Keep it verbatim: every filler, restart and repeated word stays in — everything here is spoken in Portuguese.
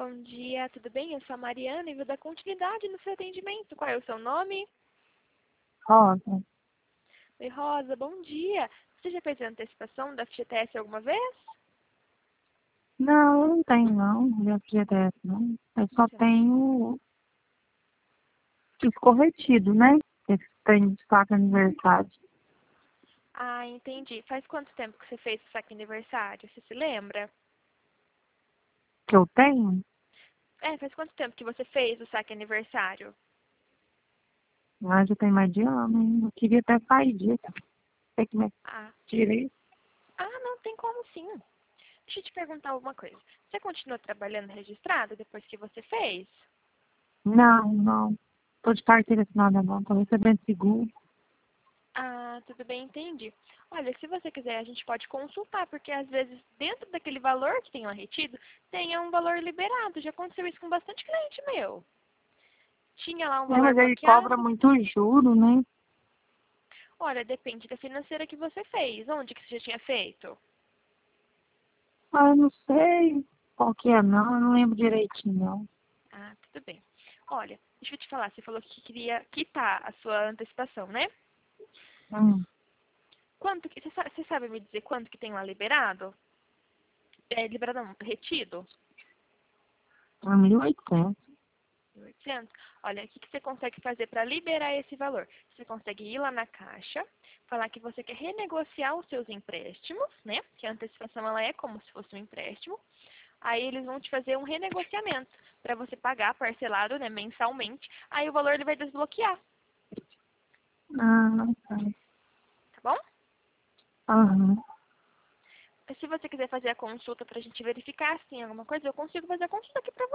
Bom dia, tudo bem? Eu sou a Mariana e vou dar continuidade no seu atendimento. Qual é o seu nome? Rosa. Oi, Rosa, bom dia. Você já fez a antecipação da F G T S alguma vez? Não, eu não tenho não, meu F G T S não. Eu só Já. tenho os corretidos, né? Esse tem destaque aniversário. Ah, entendi. Faz quanto tempo que você fez o saque aniversário? Você se lembra? Que eu tenho? É, faz quanto tempo que você fez o saque aniversário? Ah, já tem mais de ano, hein? Eu queria até sair disso. Sei como é que Ah, tirei. ah, não tem como sim. Deixa eu te perguntar alguma coisa. Você continua trabalhando registrado depois que você fez? Não, não. Tô de carteira assinada não, tô recebendo seguro. Ah, tudo bem, entendi. Olha, se você quiser, a gente pode consultar, porque às vezes dentro daquele valor que tem lá retido, tenha um valor liberado. Já aconteceu isso com bastante cliente meu. Tinha lá um É, valor mas ele cobra bloqueado. muito juro, né? Olha, depende da financeira que você fez. Onde que você já tinha feito? Ah, eu não sei qual que é não, eu não lembro direitinho não. Ah, tudo bem. Olha, deixa eu te falar, você falou que queria quitar a sua antecipação, né? Hum, Quanto que, você sa- você sabe me dizer quanto que tem lá liberado? É, liberado não, retido? é mil e oitocentos. mil e oitocentos. Olha, o que que você consegue fazer para liberar esse valor? Você consegue ir lá na caixa, falar que você quer renegociar os seus empréstimos, né? Que a antecipação ela é como se fosse um empréstimo. Aí eles vão te fazer um renegociamento para você pagar parcelado, né, mensalmente. Aí o valor ele vai desbloquear, Ah, tá. tá bom? Aham. Se você quiser fazer a consulta para a gente verificar se tem alguma coisa, eu consigo fazer a consulta aqui para você.